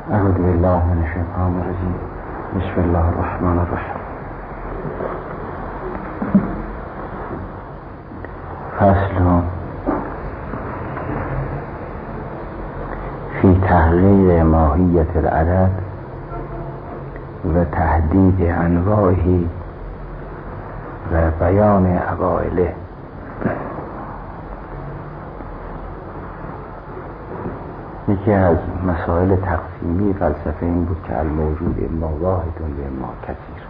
اعوذ بالله من الشیطان الرجیم. بسم الله الرحمن الرحیم. فصل فی تحقیق ماهیت العدد و تحدید انواعه و بیان اوائله. یکی از مسائل تقسیمی فلسفه این بود که الموجود اما واحد و اما کثیر،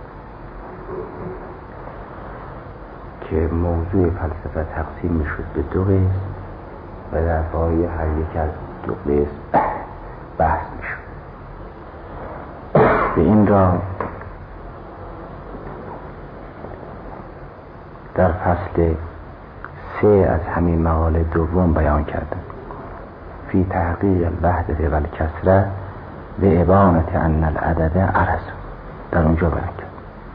که موضوع فلسفه تقسیم میشد به دو قسم و در پای هر یک از دو قسم بحث میشد. به این را در فصل 3 از همین مقاله دوم بیان کردم. فی تحقیق الوحدة والکثرة و ابانة ان العدد عرض، در اونجا بیان کرد.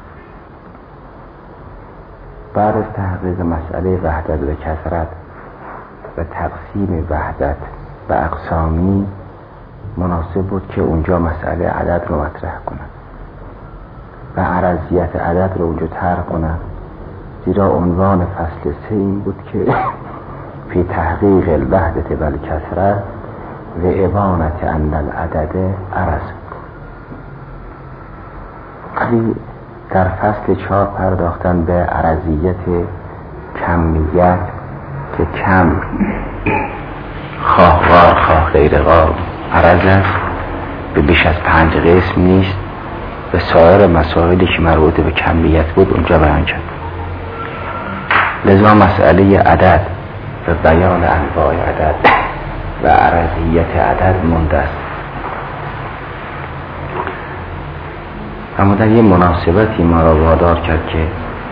بعد از تحقیق مسئله وحدت و کثرت و تقسیم وحدت و اقسامی، مناسب بود که اونجا مسئله عدد رو مطرح کنند و عرضیت عدد رو اونجا طرح کنند، زیرا عنوان فصل 3 این بود که فی تحقیق الوحدة والکثرة و ابانة ان العدد عرض. ولی در فصل 4 پرداختن به عرضیت کمیت که کم خواه غار خواه غیر غار عرض است، به بیش از 5 قسم نیست و سایر مسائلی که مربوط به کمیت بود اونجا بیان کرد. لذا مسئله عدد و بیان انواع عدد و عرضیت عدد مونده است. اما در یه مناسبتی ما را وادار کرد که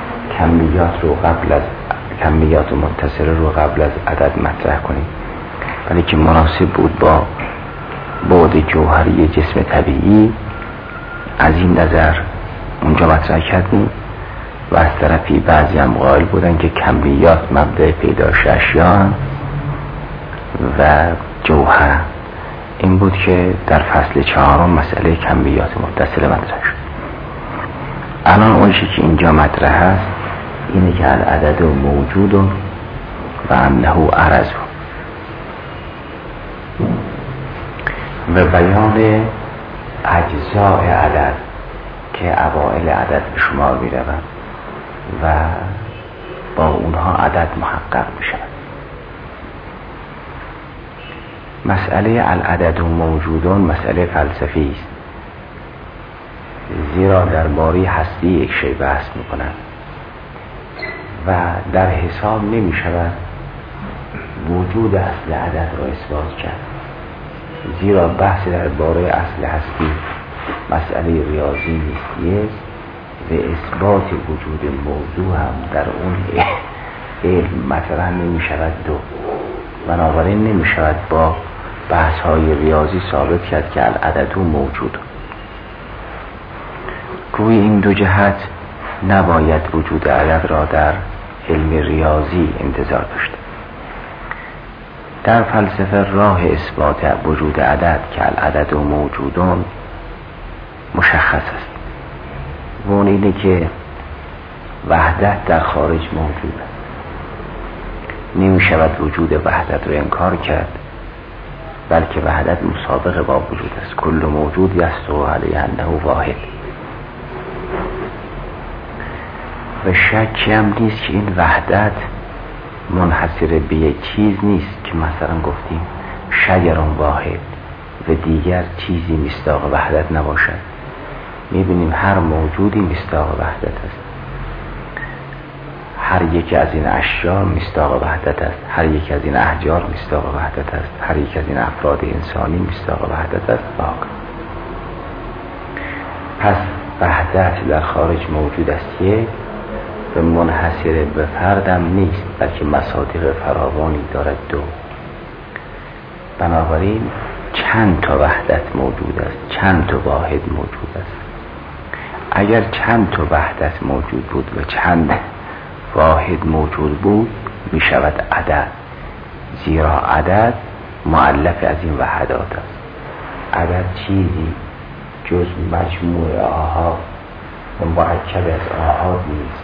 کمیات متصله رو قبل از عدد مطرح کنیم، ولی که مناسب بود با بعد جوهری جسم طبیعی. از این نظر اونجا مطرح کردیم و از طرفی بعضی هم قائل بودن که کمیات مبدأ پیدایش اشیاء و جوهر. این بود که در فصل 4 مسئله کمیات متصله مطرح شد. الان اون چیزی که اینجا مطرح است اینه که العدد موجود و انه عرض و بیان اجزاء عدد که اوائل عدد به شمار می روند و با اونها عدد محقق می شود. مسئله العدد موجودون مسئله فلسفی است، زیرا درباره هستی یک شی بحث می کنند و در حساب نمی شود وجود اصل عدد را اثبات کرد، زیرا بحث درباره اصل هستی مسئله ریاضی نیست و اثبات وجود موضوع هم در اون علم مطرح نمی شود. بنابراین نمی شود با بحث های ریاضی ثابت کرد که العدد موجود. گوی این دو جهت نباید وجود عدد را در علم ریاضی انتظار داشت. در فلسفه راه اثبات وجود عدد که العدد موجودون مشخص است و اون اینه که وحدت در خارج موجود است. نمی شود وجود وحدت رو انکار کرد، بلکه وحدت مسابقه با وجود است. کل موجود یستوی علیه انه واحد. و شکی هم نیست که این وحدت منحصر به یک چیز نیست که مثلا گفتیم شجر واحد و دیگر چیزی مصداق وحدت نباشد. میبینیم هر موجودی مصداق وحدت است. هر یک از این اشیاء مصداق وحدت است. هر یک از این احجار مصداق وحدت است. هر یک از این افراد انسانی مصداق وحدت است. پس وحدت در خارج موجود است و منحصر به فردم نیست، بلکه مصادیق فراوانی دارد. بنابراین چند تا وحدت موجود است، چند تا واحد موجود است. اگر چند تا وحدت موجود بود و چند واحد موجود بود می شود عدد، زیرا عدد مؤلف از این وحدات است. عدد چیزی جز مجموع آحاد و مرکب از آحاد نیست.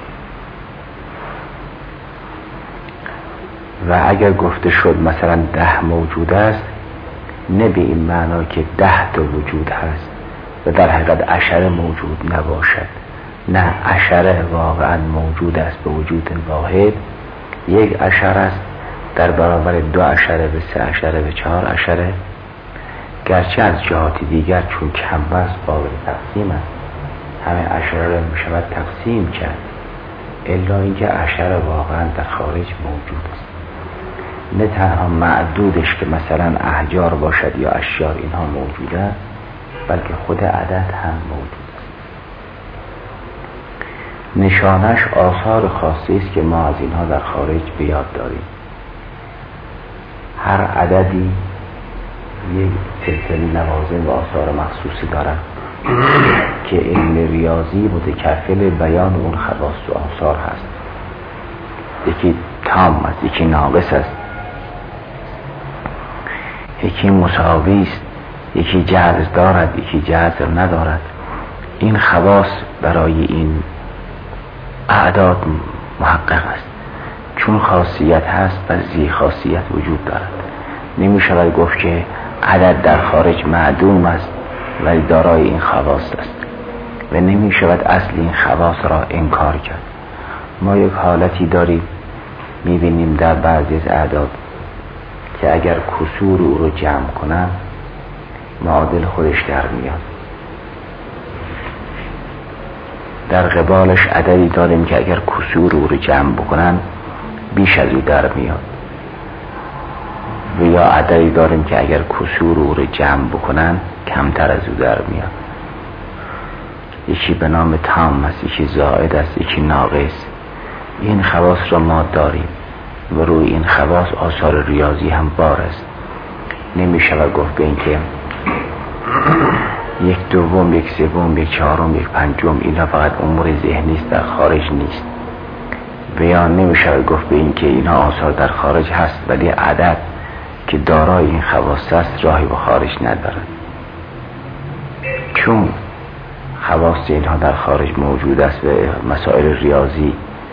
و اگر گفته شد مثلا 10 موجود است، نه به این معنا که 10 تا وجود هست و در حقیقت عشره موجود نباشد. نه، عشره واقعا موجود است به وجود واحد. یک عشره است در برابر 2 عشره به 3 عشره به 4 عشره، گرچه از جهات دیگر چون کم است قابل تقسیم است، همه عشره را می شود تقسیم کرد، الا اینکه عشره واقعا در خارج موجود است. نه تنها معدودش که مثلا احجار باشد یا اشیار اینها موجوده، بلکه خود عدد هم موجود است. نشانش آثار خاصی است که ما از اینها در خارج به یاد داریم. هر عددی یک سلسله لوازم و آثار مخصوصی دارد که علم ریاضی متکفل بیان اون خواص و آثار هست. یکی تام است، یکی ناقص است، یکی مساوی است، یکی جذر دارد، یکی جذر ندارد. این خواص برای این اعداد محقق است. چون خاصیت هست و زی خاصیت وجود دارد. نمی شود گفت که عدد در خارج معدوم است ولی دارای این خواص است و نمی شود اصل این خواص را انکار کرد. ما یک حالتی داریم می بینیم در بعضی از اعداد که اگر کسور او رو جمع کنن معادل خودش در میاد. در قبالش عددی داریم که اگر کسور او رو جمع بکنن بیش از او در میاد، و یا عددی داریم که اگر کسور او رو جمع بکنن کمتر از او در میاد. یکی به نام تام است، یکی زائد است، یکی ناقص. این خواص را ما داریم و روی این خواص آثار ریاضی هم بار است. نمی شود گفت به این که یک دوم، یک سوم، یک چهارم، یک پنجم اینا فقط امور ذهنی است، در خارج نیست. و یا نمی شود گفت به این که اینا آثار در خارج هست ولی عدد که دارای این خواص است راهی به خارج ندارد. چون خواص اینها در خارج موجود است و مسائل ریاضی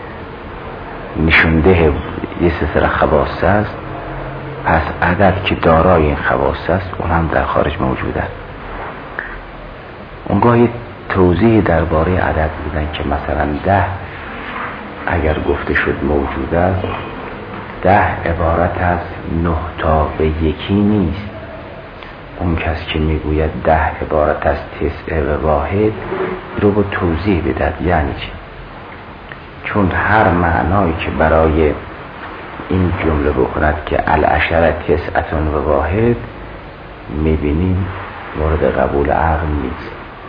نشونده یه سلسله خواص است، پس عدد که دارای این خواص است اون هم در خارج موجود است. اونگاه یه توضیح درباره عدد بودن که مثلا 10 اگر گفته شد موجود است، 10 عبارت از 9 تا به یکی نیست. اون کس که میگوید 10 عبارت از 9 و واحد رو با توضیح بدهد یعنی چی؟ چون هر معنایی که برای این جمله بکند که العشره 9 و واحد میبینیم مورد قبول عقل نیست،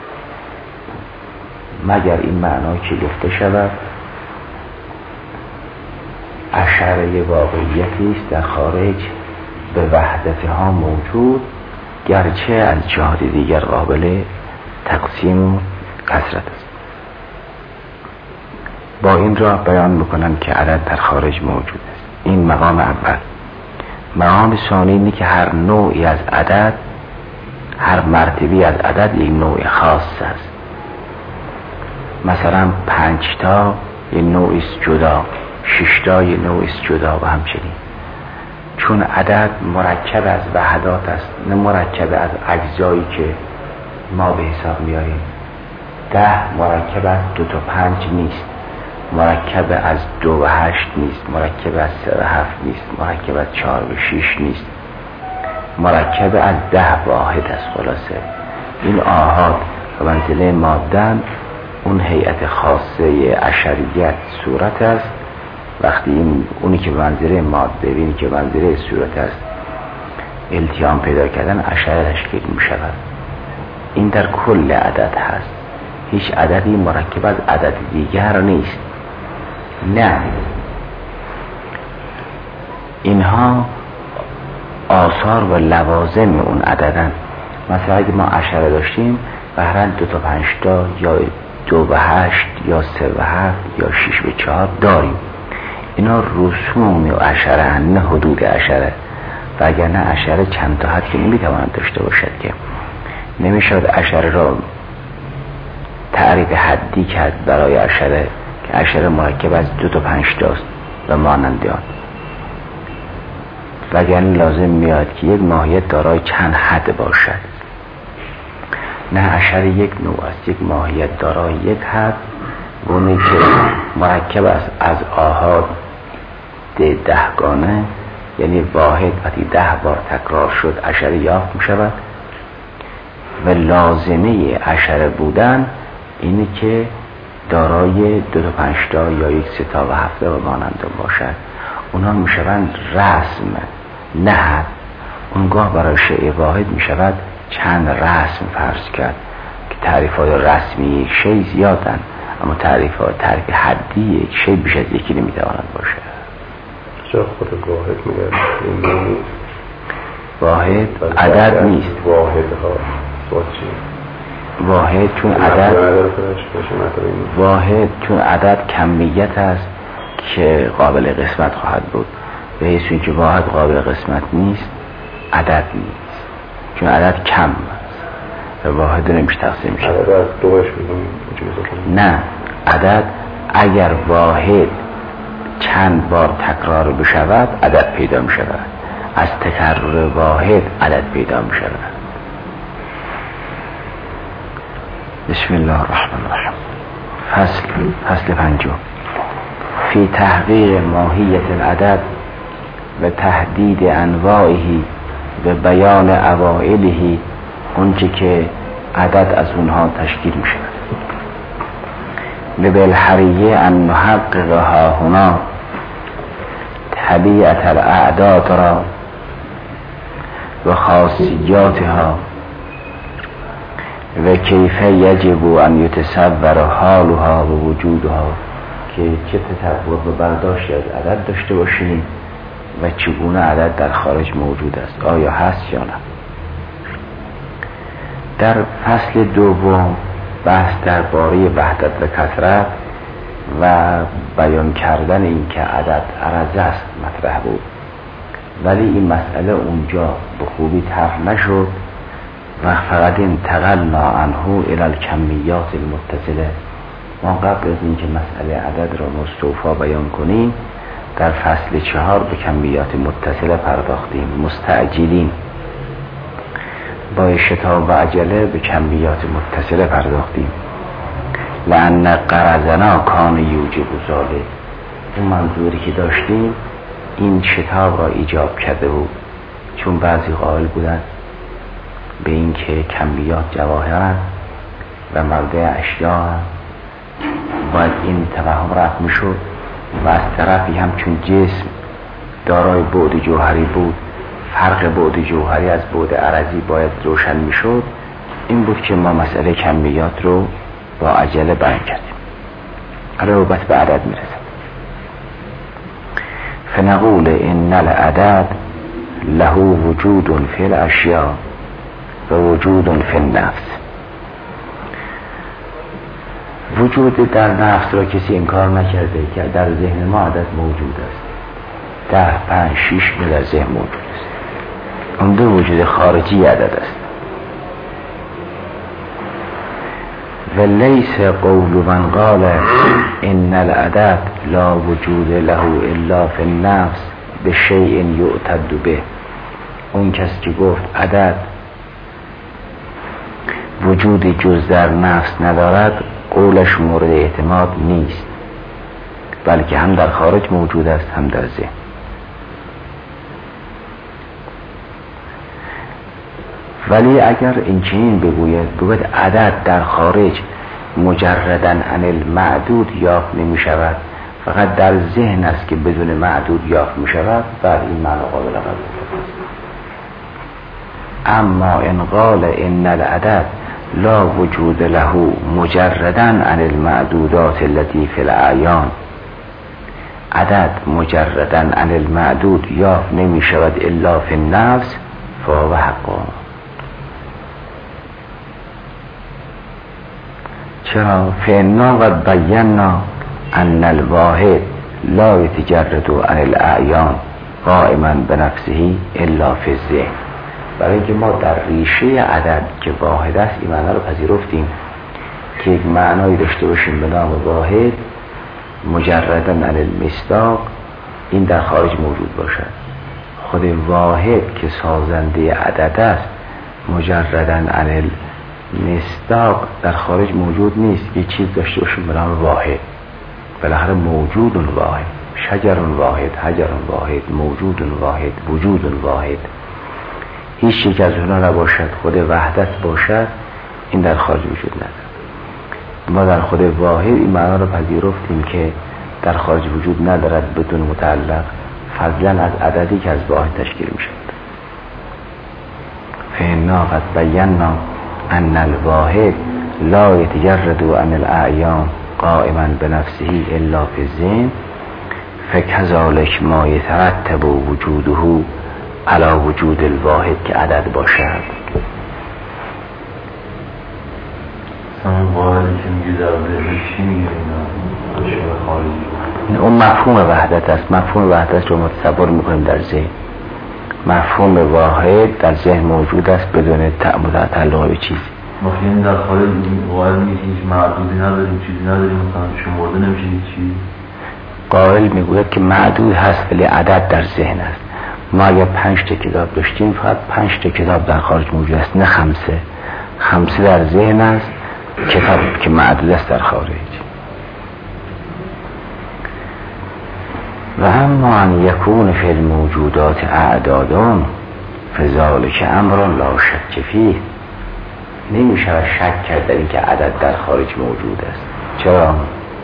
مگر این معنایی که گفته شود عشره واقعیتی است در خارج به وحدتها موجود، گرچه از جهات دیگر قابل تقسیم و کثرت است. با این را بیان میکنم که عدد در خارج موجود است. این مقام اول. مقام ثانی اینه که هر نوعی از عدد، هر مرتبی از عدد یک نوع خاص است. مثلا 5 تا یک نوعی است جدا، 6 تا یک نوعی است جدا و همچنین. چون عدد مرکب از وحدات است، نه مرکب از اجزایی که ما به حساب میاریم. 10 مرکب از 2 تا 5 نیست، مرکب از 2 و 8 نیست، مرکب از 3 و 7 نیست، مرکب از 4 و 6 نیست، مرکب از 10 واحد است. خلاصه این آحاد و منزله مادن اون هیئت خاصه عشریت صورت است. وقتی اونی که منزله ماده ببینی که منزله صورت است التیام پیدا کردن عشره تشکیل می شود. این در کل عدد هست، هیچ عددی مرکب از عدد دیگر نیست. نه، اینها آثار و لوازم اون عددن. مثلا اگه ما عشره داشتیم بهرن 2 تا 5 تا یا 2 و 8 یا 3 و 7 یا 6 و 4 داریم. اینا رسوم و عشره، نه حدود عشره. و اگر نه عشره چند تا حد که نمیتواند داشته باشد که نمیشد اشره را تعریف حدی کرد برای اشره که اشره مرکب از 2 تا 5 تاست و مانند آن، وگرنه لازم میاد که یک ماهیت دارای چند حد باشد. نه، اشره یک نوع است، یک ماهیت دارای یک حد، گونه که مرکب است از آحاد 10 گانه، یعنی واحد وقتی 10 بار تکرار شد اشره یافت می شود. و لازمه اشره بودن اینه که دارای 2 تا 5 تا یا 1 3 تا و 7 و مانند باشد. اونا می شوند رسم، نه حد. اونگاه برای شیء واحد می شود چند رسم فرض کرد که تعریفات رسمی شیء زیادن، اما تعریف حدی یک شیء بیش از یکی نمی تواند باشه. چرا خود واحد میگن؟ واحد عدد نیست. واحد چون عدد کمیت است که قابل قسمت خواهد بود، به حیث اینکه واحد قابل قسمت نیست عدد نیست، چون عدد کم است و واحد نمیشه تقسیم شد. عدد از دوش نه، عدد اگر واحد چند بار تکرار بشود عدد پیدا می شود، از تکرر واحد عدد پیدا می شود. بسم الله الرحمن الرحیم. فصل 5 فی تحقیق ماهیت العدد و تحدید انواعه و بیان اوائله، اونچه که عدد از اونها تشکیل می شود. بالحریه ان نحققها هنا طبیعت الاعداد را و خاصیاتها و کیف یجب ان یتصور حالها و وجودها، که چه تصور و برداشت از عدد داشته باشیم و چگونه عدد در خارج موجود است، آیا هست یا نه. در فصل 2 بحث درباره وحدت و کثرت و بیان کردن این که عدد عرض است مطرح بود، ولی این مسئله اونجا به خوبی طرح نشد و فقط انتقلنا عنه الی الکمیات المتصله. ما قبل از اینکه مسئله عدد را مستوفا بیان کنیم در فصل 4 به کمیات متصله پرداختیم، مستعجلین با شتاب و عجله به کمیات متصله پرداختیم. لأن غرضنا کان یوجب ذلک، اون منظوری که داشتیم این شتاب را ایجاب کرده بود، چون بعضی قائل بودن به این که کمیات جواهرند و مرده اشیاء، باید این توهم رفع میشد و از طرفی هم چون جسم دارای بعد جوهری بود، فرق بعد جوهری از بعد عرضی باید روشن میشد. این بود که ما مسئله کمیات رو با عجله بیان کردیم. حالا نوبت به عدد میرسه. فنقول ان العدد له وجود فی الاشیاء و وجود فی النفس. وجود در نفس را کسی انکار نکرده که در ذهن ما عدد موجود است، 10 5 6 در ذهن موجود است. اون دو وجود خارجی عدد است. و لیس قول من قال ان العدد لا وجود له الا فی النفس بشیء یعتد به، اون کسی که گفت عدد وجودی جز در نفس ندارد قولش مورد اعتماد نیست، بلکه هم در خارج موجود است هم در ذهن. ولی اگر این چنین بگوید عدد در خارج مجرداً عن المعدود یافت نمی شود، فقط در ذهن است که بدون معدود یافت می شود، بر این معنی قابل قبول است. اما ان قال ان العدد لا وجود له مجرداً عن المعدودات التي في الاعیان، عدد مجرداً عن المعدود یافت نمی شود الا فی النفس، فهو حق. چرا؟ فإنا قد بینا ان الواحد لا يتجرد عن الاعیان قائما بنفسه الا فی الذهن. برای اینکه ما در ریشه عدد که واحد است این معنی رو پذیرفتیم که یک معنایی داشته باشیم به نام واحد مجرداً عن المصداق، این در خارج موجود باشد. خود واحد که سازنده عدد است مجرداً عن المصداق در خارج موجود نیست. یک چیز داشته باشیم به نام واحد، بالاخره موجود واحد، شجر واحد، حجر واحد، موجود واحد، وجود واحد، هیچ یک از اونا نباشد، خود وحدت باشد، این در خارج وجود نداره. ما در خود واحد این معنا رو پذیرفتیم که در خارج وجود ندارد بدون متعلق، فضلا از عددی که از واحد تشکیل می شود. فإنا قد بینا ان الواحد لا يتجرد عن الاعیان قائما بنفسه الا في الذهن فكذلك ما يترتب وجوده على وجود الواحد که عدد باشد. واحدی که میگه در ذهن چی میگه اینا خارجی؟ اون مفهوم وحدت است. مفهوم وحدت رو متصور میکنیم در ذهن. مفهوم واحد در ذهن موجود است بدون تعلق به چیزی. مخیلی در خارج واحد میگه هیچ معدودی نداریم، چیزی نداریم، مثلا شمرده نمیشه هیچی. قائل میگوید که معدود هست ولی عدد در ذهن است. ما اگر 5 تا کتاب داشتیم فقط 5 تا کتاب در خارج موجود است، نه 5. 5 در ذهن است، کتاب که معدود است در خارج. و اما ان یکون فی الموجودات اعدادون فذلک امر لا شک فیه، نمی شود شک کرد در اینکه عدد در خارج موجود است. چرا؟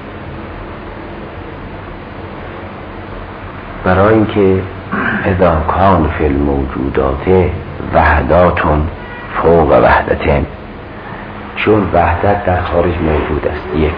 برای اینکه اذا کان فی الموجودات وحدات فوق وحدتین، چون وحدت در خارج موجود است یک،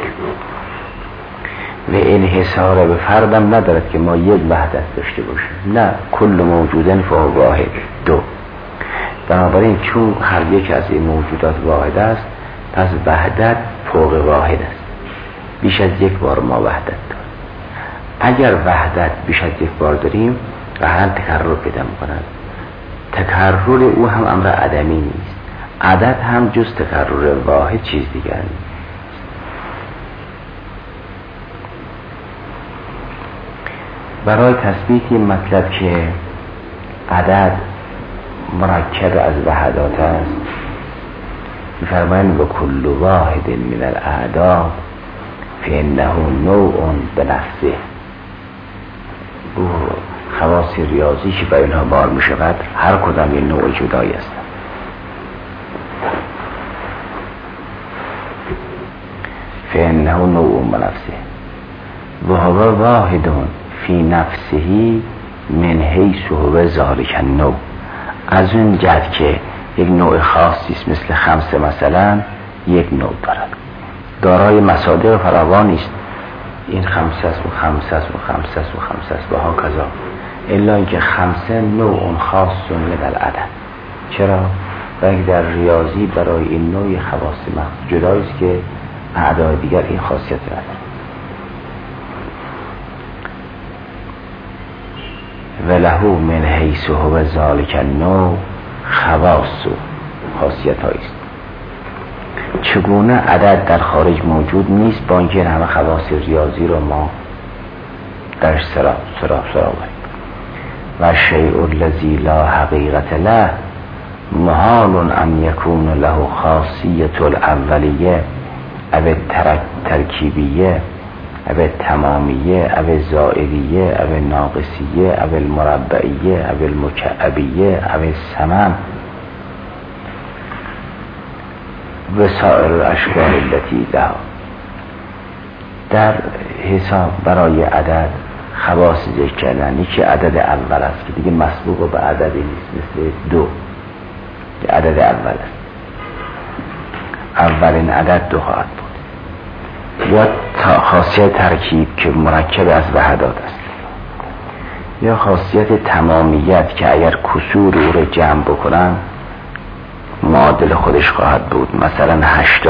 و انحصار به فردم ندارد که ما یک وحدت داشته باشیم، نه، کل موجودن فوق واحد. 2، بنابراین چون هر یک از این موجودات واحد است پس وحدت فوق واحد است، بیش از یک بار ما وحدت داریم. اگر وحدت بیش از یک بار داریم قطعاً تکرر پیدا می‌کند. تکرر او هم امر عدمی نیست، عدد هم جز تکرر واحد چیز دیگر نیست. برای تثبیت این مطلب که عدد مرکب از وحدات است می‌فرمایند و کل واحد من الاعداد فانه نوع بنفسه. او خواص ریاضی که به اینها بار می شود هر کدام یک نوع جدایی است. فانه نوع بنفسه و هو واحد فی نفسه من حیث هو ذلک النوع، از اون جهت که یک نوع خاصی است، مثل 5 مثلا یک نوع دارد، دارای مصادر فراوانی است، این 5 است و 5 است و 5 است و 5 است و ها کذا، الا اینکه 5 نوع خاص من العدد. چرا؟ برای در ریاضی برای این نوع خواص جدایی است که اعداد دیگر این خاصیت ندارد. وله من حیث هو ذلک النوع خواص و خاصیت است. چگونه عدد در خارج موجود نیست با اینکه همه خواص ریاضی رو ما درش سراغ و شیء الذی لا حقیقت له محال ان یکون له خاصیت الاولیه او ترکیبیه او تمامیه او زائدیه او ناقصیه او المربعیه او المکعبیه او السمم و سائر الاشکال التي لها. در حساب برای عدد خواص ذکر کردن، یکی عدد اول است که دیگه مسبوق به عددی نیست، مثل 2 که عدد اول است، اولین عدد 2 خواهد بود. یا خاصیت ترکیب که مرکب از وحدات است، یا خاصیت تمامیت که اگر کسور او رو جمع بکنن معادل خودش خواهد بود، مثلا 8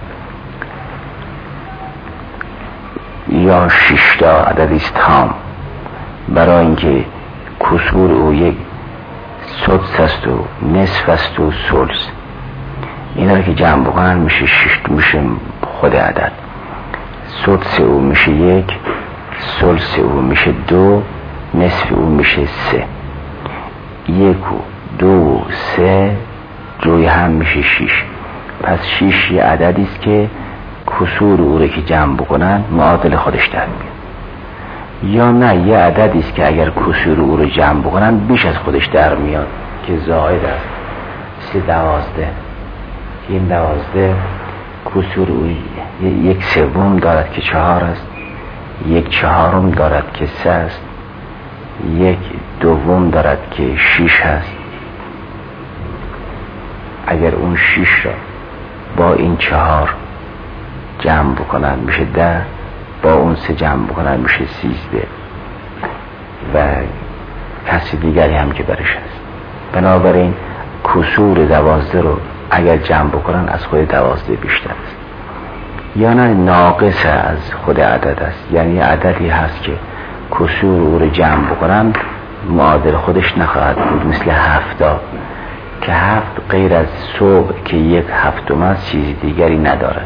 یا 6 عددی است تام، برای اینکه کسور او یک سدس است و نصف است و ثلث. اینا رو که جمع بکنن میشه 6، میشه خود عدد. سدس او میشه 1، ثلث او میشه 2، نصف او میشه 3. 1 و 2 و 3 جوی هم میشه 6. پس 6 یه عددی است که کسور او رو که جمع بکنن معادل خودش در میاد. یا نه یه عددی است که اگر کسور او رو جمع بکنن بیش از خودش در میاد که زائد است. 12. این 12 کسور او 1/3 دارد که 4 است، 1/4 دارد که 3 است، 1/2 دارد که 6 است. اگر اون 6 را با این 4 جمع بکنن میشه 10، با اون 3 جمع بکنن میشه 13 و کسی دیگری هم که برش هست. بنابراین کسور 12 رو اگر جمع بکنن از خود 12 بیشتر است. یا نه ناقص از خود عدد است، یعنی عددی هست که کسور او رو جمع بکنن معادل خودش نخواهد بود، مثل 7 که 7 غیر از صبح که 1/7 است چیز دیگری ندارد.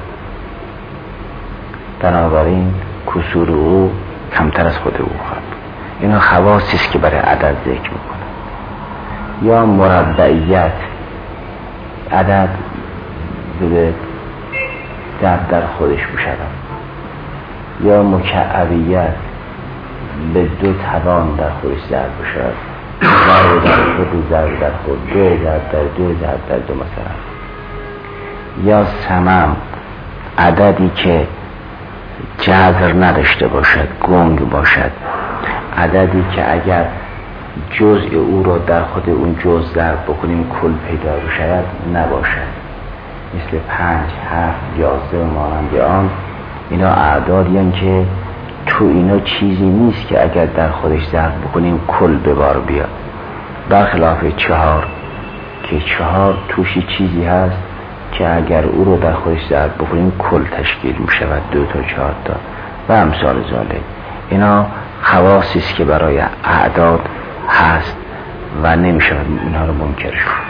بنابراین کسور او کمتر از خود او خواهد. اینا خواصی است که برای عدد ذکر میکنه. یا مربعیت، عدد به در خودش بشود. یا مکعبیت، به 2 توان در خودش ضرب بشود. ضرب در خود، ضرب در خود، 2 ضرب در 2 ضرب در 2 مثلا. یا صمم، عددی که جذر نداشته باشد، گنگ باشد، عددی که اگر جزء او را در خود اون جزء ضرب بکنیم کل پیدا بشود نباشد، مثل 5، 7، 11 مانند آن. اینا اعدادی هستند که تو اینا چیزی نیست که اگر در خودش ضرب بکنیم کل به بار بیاد، برخلاف 4 که 4 توشی چیزی هست که اگر او رو در خودش ضرب بکنیم کل تشکیل می شود، 2 تا 4 تا و امثال ذالک. اینا خواصی است که برای اعداد هست و نمی شود اینها رو منکر شد.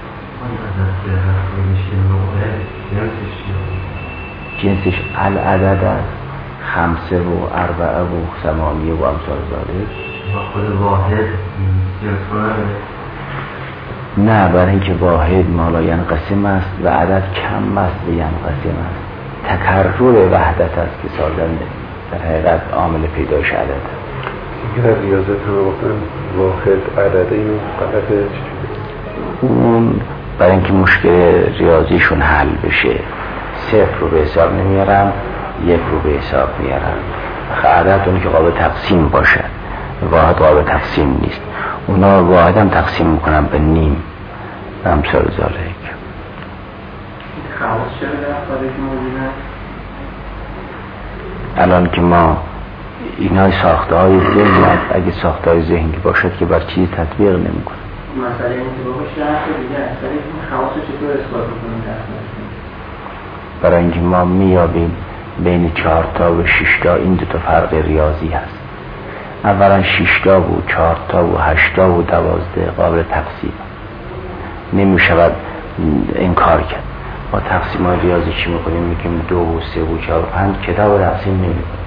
جنسش العدد است، 5 و 4 و 8 و امثال ذالک. خود واحد نه، برای اینکه واحد مالا ینقسم است و عدد کم است و ینقسم است. تکرر وحدت است که سازنده در حقیقت عامل پیدایش عدد است. اینکه در ریاضت هم گفتن واحد عدد، این غلطه. اون برای اینکه مشکل ریاضیشون حل بشه 0 رو به حساب نمیارن، 1 رو به حساب میارن. عدد اونی که قابل تقسیم باشه، واحد قابل تقسیم نیست. اونا واحد هم تقسیم میکنن به نیم و امثال ذالک. خواص چرا در خارج موجود است؟ الان که ما اینا ساخته های ذهن است، اگه ساخته های ذهنی باشد که بر چیز تطبیق نمی کنه. مسئله این که بابا شرح دیگه اصلا این خواص چطور اثبات بکنیم در خارج؟ برای اینکه ما میابیم بین 4 تا و 6 تا این 2 تا فرق ریاضی هست. اولا 6 تا و 4 تا و 8 تا و 12 قابل تقسیم نمی شود انکار کرد. ما تقسیم های ریاضی چی میکنیم؟ میگیم 2 و 3 و 4 و 5 کتاب تقسیم نمی کنیم.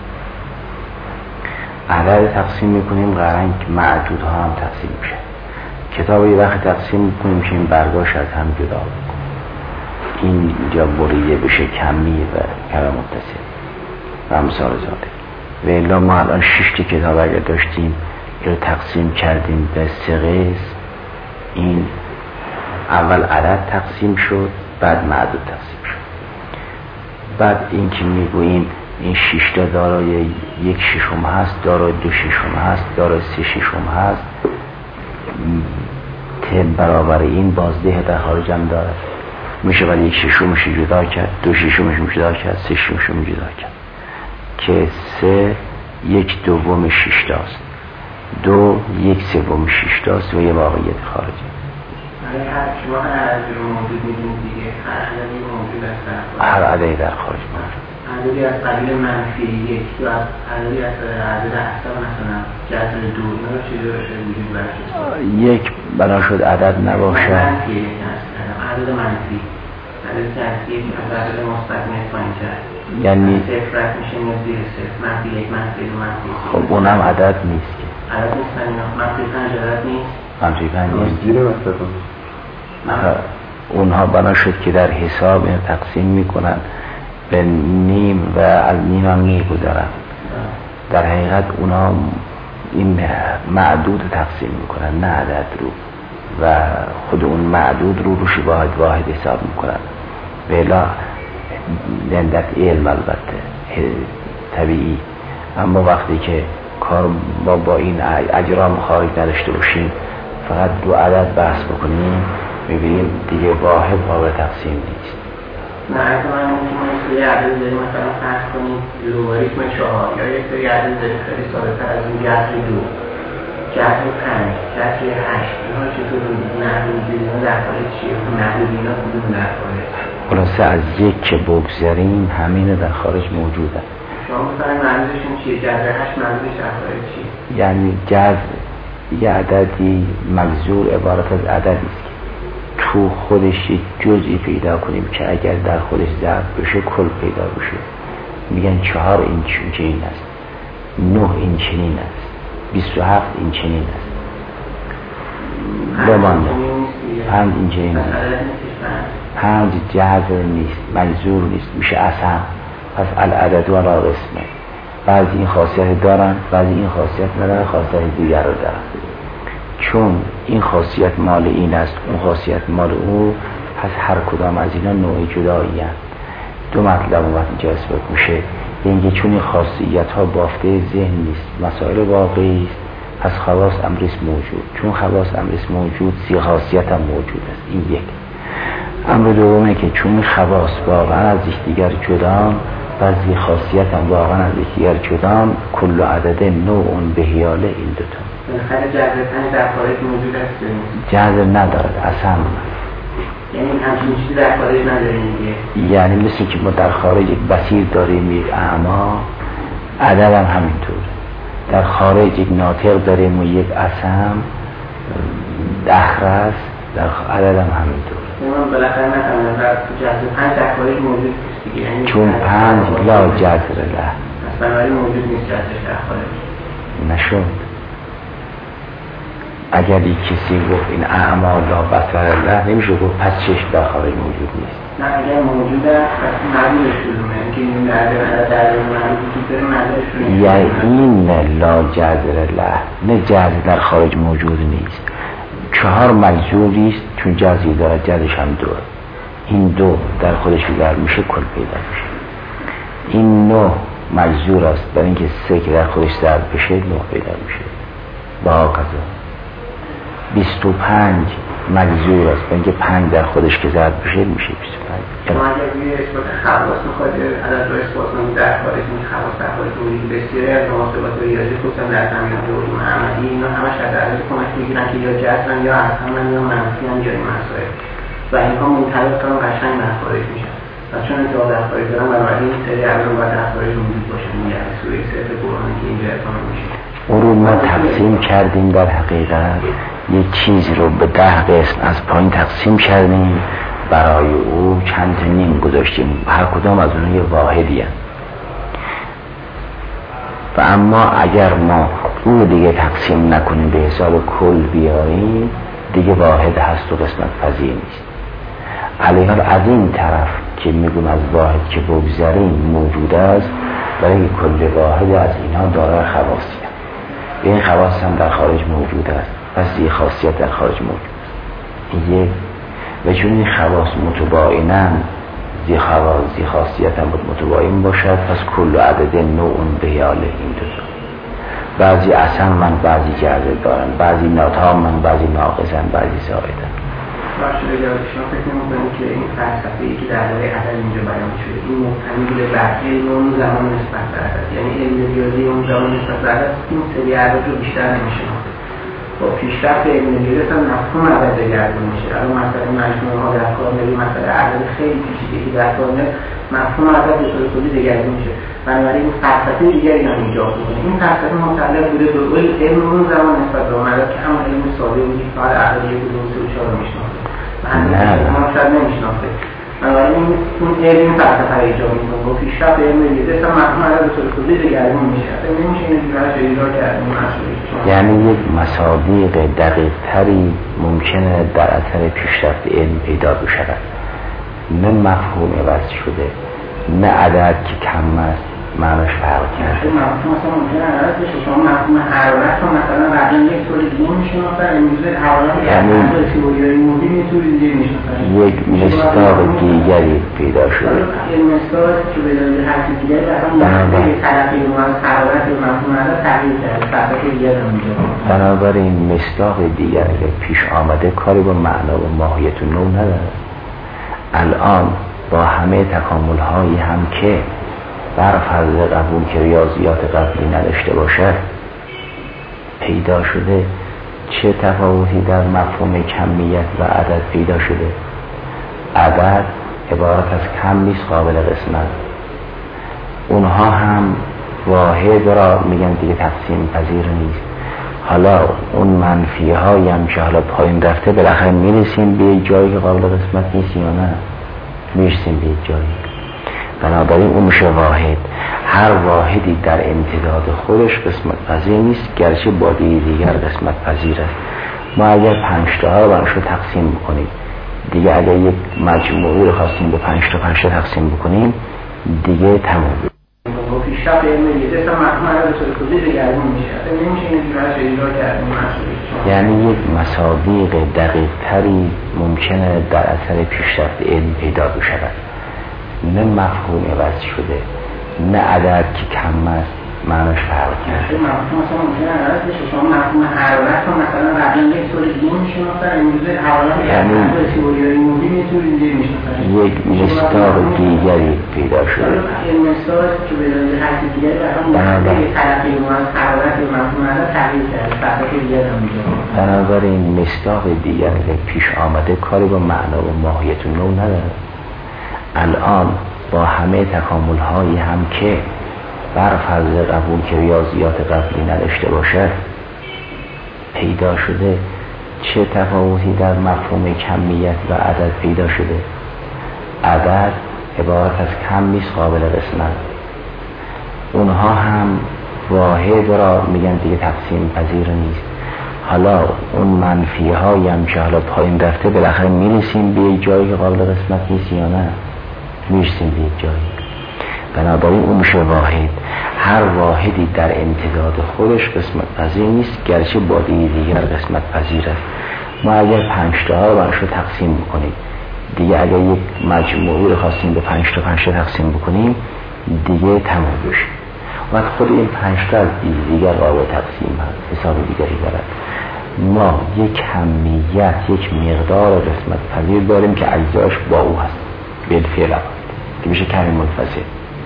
عدد تقسیم میکنیم قرن که معدود ها هم تقسیم میشه. کتاب یه وقت تقسیم میکنیم که این برداشت از هم جدا بکنیم، این اینجا بریه بشه کمی و کم متصل و امثال ذالک. و الا ما الان 6 کتاب اگر داشتیم رو تقسیم کردیم به 3 قسم. این اول عدد تقسیم شد، بعد معدود تقسیم شد. بعد این که میگوییم این 6 تا دارای 1/6 هست، دارای 2/6 هست، دارای 3/6 هست، برابر این بازده در خارج هم دارد. میشه ولی 1/6 جدا کرد، 2/6 جدا کرد، 3/6 جدا کرد که 3 1/2 6 تاست، 2 1/3 6 تاست و یه واقعیت خارجی. برای هر شما هر عددی رو موجود میدونید دیگه، هر عددی موجود است هر عددی در خارج موجود. هر عددی از قبیل منفی یک یا عددی از عدد اصل مثلا جذر دو اینا رو چیزی باشه وجود برشه یک بنا شد عدد نباشه منفی یک عدد منفی عدد ترکیب از عدد مثبت میاد پایین‌تر یعنی صفر رد میشه میاد زیر صفر منفی یک منفی دو منفی خب اونم عدد نیست که عدد نیستن اینا منفی 5 عدد نیست منفی 5 نیست زیر مثلا اونها بنا شد که در حساب این تقسیم میکنن به نیم و از نیم هم میگذارن در حقیقت اونها این معدود تقسیم میکنن نه عدد رو و خود اون معدود رو روش واحد حساب میکنن بلا لندت علم البته طبیعی اما وقتی که کار با این اجرام خارج نداشته باشیم فقط دو عدد بحث بکنیم میبینیم دیگه واحد قابل تقسیم نیست نه اگه من ممکنه سری عدد داریم مثلا فرض کنیم لوگاریتم 4 یا یک سری عدد داریم خیلی ساده‌تر از این جذر 2 جذر 5 جذر 8 اینا چطور محدودی اینا در خارج چیه؟ محدودی اینا کدوم در خارج؟ خلاصه از یک که بگذاریم همین در خارج موجوده شما بفرمایید منظورشون چیه؟ جذر 8 منظورش در خارج چیه؟ یعنی جذر یه عددی مجذور عبارت از عددی است تو خودش یک جزئی پیدا کنیم که اگر در خودش ضرب بشه کل پیدا بشه میگن 4 این چنین است 9 این چنین است 27 این چنین است بمانده 5 این چنین است 5 جذر نیست مجذور نیست میشه اصلا پس العدد و لا قسمه بعضی این خاصیت دارن بعضی این خاصیت ندارن خاصیت دیگر رو دارن چون این خاصیت مال این است اون خاصیت مال او پس هر کدام از اینا نوعی جدایی هست دو مطلب وقت اینجا اثبات میشه اینکه چون این خاصیت ها بافته ذهن نیست مسائل واقعی است پس خواص امریس موجود چون خواص امریس موجود سی خاصیت هم موجود است این یک امر دومه که چون خواص واقعا از یکدیگر جدا بعضی خاصیت هم واقعا از یکدیگر جدا کل عدد نوع به حیاله این دوتا بالاخره جذر 5 در خارج موجود است جذر ندارد اصلا یعنی همچین چیزی در خارج نداریم دیگه یعنی مثل که ما در خارج یک بصیر داریم یک اعما عدد هم همینطور در خارج یک ناطق داریم و یک اسم اخرس در عدد هم همینطور من بالاخره نفهمیدم در جذر 5 در خارج موجود نیست دیگه یعنی چون 5 لا جذر له بنابراین موجود نیست جذرش در خارج نشد اگر یک کسی گفت این اعمال لا بصر له نمیشه گفت پس چشم در خارج موجود نیست نه اگر موجود است پس معلومش شدومه که این در وجود داره معلومش یعنی این لا جذر له نه جذر در خارج موجود نیست 4 مجذوری است چون جذری دارد جذرش هم 2 این 2 در خودش بیدار میشه کل پیدا میشه این 9 مجذور است برای اینکه 3 که در خودش ضرب بشه 9 پیدا میشه با قضا 25 مجذور است برای اینکه 5 در خودش که ضرب بشه میشه 25 ما اگر روی اثبات خواص میخواد عدد رو اثبات کنیم در خارج این خواص در خارج موجود بسیاری از محاسبات ریاضی خصوصا در زمینه علوم عملی اینا همش از عدد کمک میگیرن که یا جذرن یا اصلا یا منفی‌ان یا این مسائل و اینها منطبق کردن قشنگ در خارج میشن و چون انتها در خارج دارن بنابراین این سری عدد باید در خارج موجود باشن یعنی سوره صفر قرآنی که اینجا اتمام میشه اون رو ما تقسیم کردیم در حقیقت یک چیزی رو به 10 قسم از پایین تقسیم کردیم برای او چند نیم گذاشتیم هر کدام از اونها یه واحدی هست و اما اگر ما اون دیگه تقسیم نکنیم به حساب کل بیاریم دیگه واحد هست و قسمت پذیر نیست علیه از این طرف که میگم از واحد که بگذاریم موجود است برای کل واحد از اینها دارای خواصی هست این خواص هم در خارج موجود است پس یه خاصیت در خارج موجود است یک و چون این خواص متباینن زی خاصیت هم متباین باشد پس کل عدد نوع به حاله این دوتا بعضی اصلا من بعضی جذر دارن بعضی ناتام من بعضی ناقصن بعضی زائدن باشه اگر شما فکر می‌کنید که این فلسفه‌ای که درباره عدد اینجا بیان شده این محتمل برخی اون زمان نسبت به عدد یعنی علم ریاضی اون زمان نسبت به عدد این سری عدد رو بیشتر نمی‌شناسه با پیشرفت علم ریاضی هم مفهوم عدد دگرگون میشه. الان مثلا مجموعه ها در کارنری مثلا عدد خیلی پیچیدگی در کارنر مفهوم عدد به طور کلی دگرگون میشه. بنابراین این فلسفه دیگری هم ایجاد میکنه. این فلسفه متعلق بوده به علم اون زمان نسبت به عدد که همون علم ساده بود که فقط عدد 1 2 3 و 4 رو میشناسه. ما شاید نمیشناسه. بنابراین اون علم فلسفه رو ایجاد میکنه. با پیشرفت علم ریاضی هم مفهوم عدد به طور کلی دگرگون میشه. اصلا نمیشه این جورش اجرا کرد. یعنی یک مصادیق دقیق تری ممکنه در اثر پیشرفت علم پیدا بشود، نه مفهوم عوض شده، نه عدد که کم است معناش فرق کرده. مفهوم مثلا ممکنه عدد بشه، شما مفهوم حرارت رو مثلا قبلا یک طور دیگه میشناسن، امروز حرارت یعنی تئوریای مودی میتونه دیگه میشناسن، یک مصداق دیگری پیدا شده. این مصداق که به دلیل هر دیگری مثلا تلقی ما از حرارت و مفهوم عدد تغییر کرده، فلسفه دیگه هم میگه. بنابراین مصداق دیگری که پیش آمده کاری با معنا و ماهیت نو نداره. الان با همه تکامل‌هایی هم که بر فرض قبول که ریاضیات قبلی نداشته باشد پیدا شده، چه تفاوتی در مفهوم کمیت و عدد پیدا شده؟ عدد عبارت از کم نیست، قابل قسمت. اونها هم واحد را میگن دیگه تقسیم پذیر نیست. حالا اون منفی هایی هم که حالا پایین رفته بالاخره میرسیم به یک جایی که قابل قسمت نیست یا نه؟ میرسیم به یک جایی. بنابراین اون میشه واحد. هر واحدی در امتداد خودش قسمت پذیر نیست، گرچه با دیگر قسمت پذیر است. ما اگر 5 تا رو برش رو تقسیم بکنیم، دیگه اگر یک مجموعی رو خواستیم به 5 تا تقسیم بکنیم دیگه تمام. با پیشرفت علم ریاضی هم مفهوم عدد به طور کلی دگرگون میشه. اصلا نمیشه این جورش اجرا کرد. یعنی یک مصادیق دقیق تری ممکنه در اثر پیشرفت علم پیدا بشود، نه مفهوم عوض شده، نه عدد که کم است معناش فرق کرده. مفهوم مثلا ممکنه عدد بشه، شما مفهوم حرارت رو مثلا قبلا یک طور دیگه میشناسن، امروز حرارت یعنی تئوریای مودی میتونه دیگه میشناسن. یک مصداق دیگری پیدا شده. این مصداق که به دلیل هر دیگری برای تلقی ما از حرارت و مفهوم عدد تغییر کرده، فلسفه دیگه هم میگه. بنابراین مصداق دیگری که پیش آمده کاری با معنا و ماهیت نو نداره. الان با همه تکامل‌هایی هم که بر فرض قبول که ریاضیات قبلی نداشته باشد پیدا شده، چه تفاوتی در مفهوم کمیت و عدد پیدا شده؟ عدد عبارت از کم نیست، قابل قسمت. اونها هم واحد را میگن دیگه تقسیم پذیر نیست. حالا اون منفی هایی هم که حالا پایین رفته بالاخره میرسیم به یک جایی که قابل قسمت نیست یا نه؟ میرسیم به یک جایی. بنابراین اون میشه واحد. هر واحدی در امتداد خودش قسمت پذیر نیست، گرچه با دیگر قسمت پذیر است. ما اگر 5 تا رو برش رو تقسیم بکنیم، دیگه اگر یک مجموعی رو خواستیم به 5 تا تقسیم بکنیم دیگه تمام بشه. وقت خود این 5 تا از دیگر قابل تقسیم هست، حساب دیگری دارد. ما یک کمیت، یک مقدار قسمت پذیر داریم که اجزاش با او هست، بالفعل که میشه کمی منفصل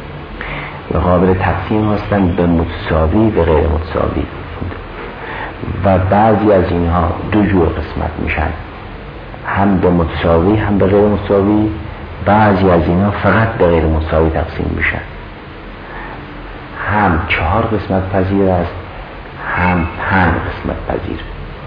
و قابل تقسیم هستن به متساوی و غیر متساوی، و بعضی از اینها 2 جور قسمت میشن، هم به متساوی هم به غیر متساوی. بعضی از اینها فقط به غیر متساوی تقسیم میشن، هم 4 قسمت پذیر است، هم 5 قسمت پذیر،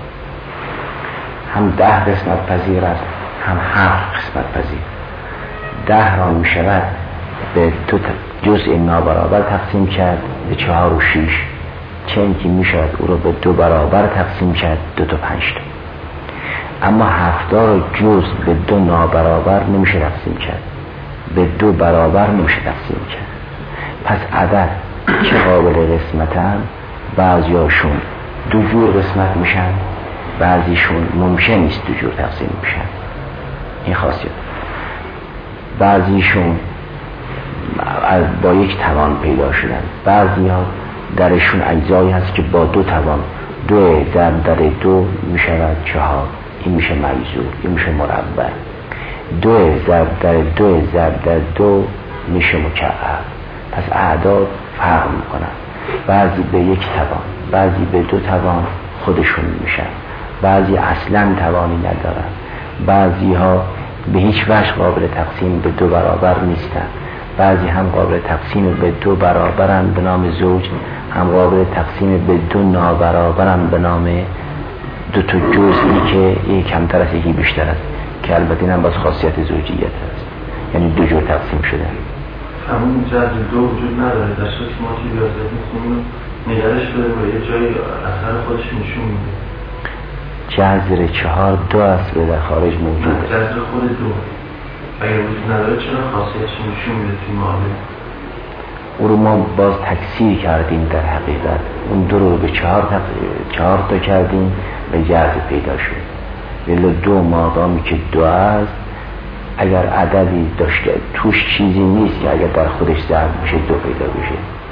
هم 10 قسمت پذیر است، هم 7 قسمت پذیر. 10 را می شود به 2 جزء نابرابر تقسیم کرد به 4 و 6، چه اینکه می شود او را به 2 برابر تقسیم کرد 2 تا 5 تا. اما 70 را جز به 2 نابرابر نمیشه تقسیم کرد، به 2 برابر نمیشه تقسیم کرد. پس عدد که قابل قسمتن، بعضیاشون 2 جور قسمت میشن، بعضیشون ممکن نیست 2 جور تقسیم میشن. این خاصیت. بعضیشون با 1 توان پیدا شدن، بعضی ها درشون اجزایی هست که با 2 توان، 2 ضرب در 2 میشود 4، این میشه مجذور، این میشه مربع. 2 ضرب در 2 ضرب در 2 میشه مکعب. پس اعداد فرق میکنن، بعضی به 1 توان، بعضی به 2 توان. خودشون میشن، بعضی اصلا توانی ندارن، بعضی ها به هیچ وجه قابل تقسیم به دو برابر نیستن، بعضی هم قابل تقسیم به دو برابرن به نام زوج، هم قابل تقسیم به دو نابرابرن به نام دو تا جزئی که یک کمتر است یکی بیشتر است، که البته این هم باز خاصیت زوجیت است، یعنی دو جور تقسیم شده. همون جذر دو وجود نداره، در صورتی ما توی ریاضیات می‌خونیم نگرش داریم و یه جایی اثر خودش نشون میده. جذر 4 2 است و در خارج موجوده. جذر خود دو اگر وجود نداره چرا خاصیتش نشون میده توی معادله؟ او رو ما باز تکثیر کردیم، در حقیقت اون دو رو به 4 تا کردیم به جذر پیدا شد. ولی دو مادامی که دو است، اگر عددی داشته توش چیزی نیست که اگر در خودش ضرب بشه دو پیدا بشه.